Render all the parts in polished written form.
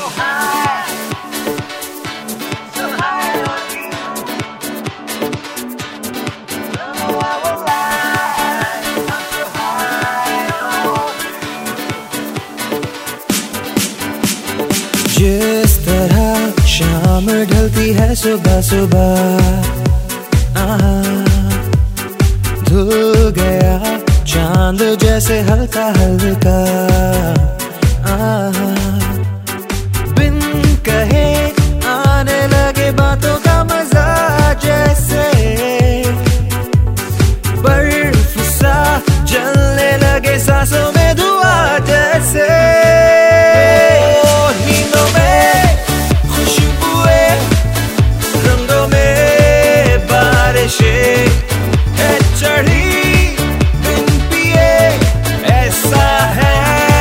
जिस तरह शाम ढलती है सुबह सुबह, धुल गया चांद जैसे हल्का हल्का, बिन कहे आने लगे बातों का मजा, जैसे बर्फ सा जलने लगे सांसों में धुआं, जैसे नींदों में खुशबुएं, रंगों में बारिशें है चढ़ी बिन पिए, ऐसा है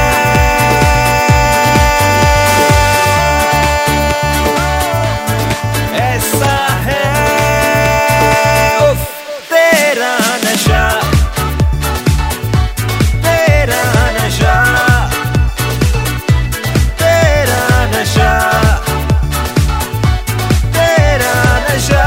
ऐसा है उफ, तेरा नशा तेरा नशा तेरा नशा तेरा नशा।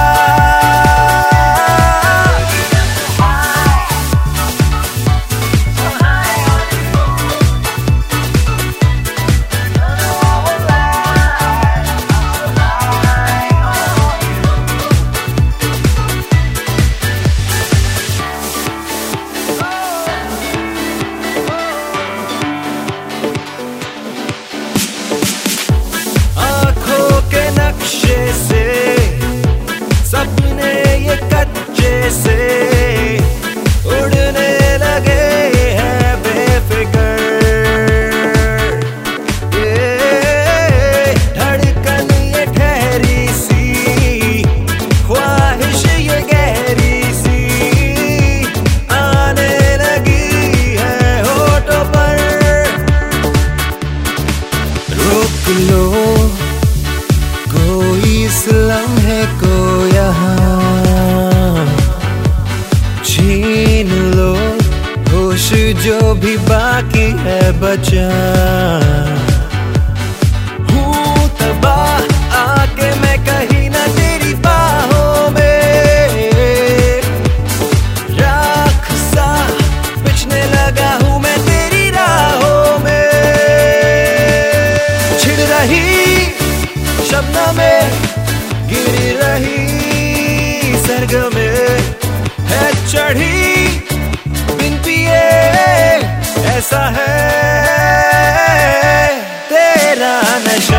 नक्शे से सपने ये कच्चे से उड़ने लगे हैं बेफिक्र, ये धड़कन ये ठहरी सी, ख्वाहिश ये गहरी सी आने लगी है होठों पर, रोक लो कोई इस लम्हे को यहाँ, छीन लो होश जो भी बाकी है बचा, हूँ तबाह आके मैं कहीं ना तेरी बाहों में, राख सा बिछने लगा हूँ मैं तेरी राहों में, छिड़ रही शबनम में गिरी रही सर्ग में है चढ़ी बिन पिए, ऐसा है तेरा नशा।